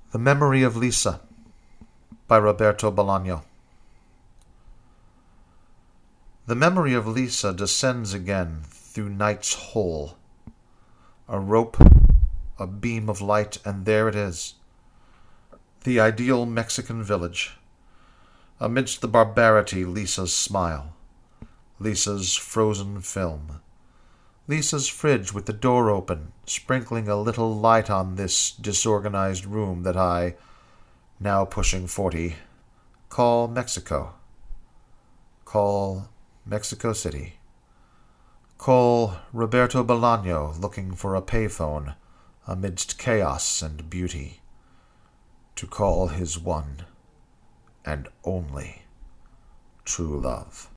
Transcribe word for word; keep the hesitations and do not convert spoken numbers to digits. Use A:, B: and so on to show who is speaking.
A: The Memory of Lisa by Roberto Bolaño. The memory of Lisa descends again through night's hole. A rope, a beam of light, and there it is. The ideal Mexican village. Amidst the barbarity, Lisa's smile. Lisa's frozen film. Lisa's fridge with the door open, sprinkling a little light on this disorganized room that I, now pushing forty, call Mexico. Call Mexico City. Call Roberto Bolaño looking for a payphone amidst chaos and beauty. To call his one and only true love.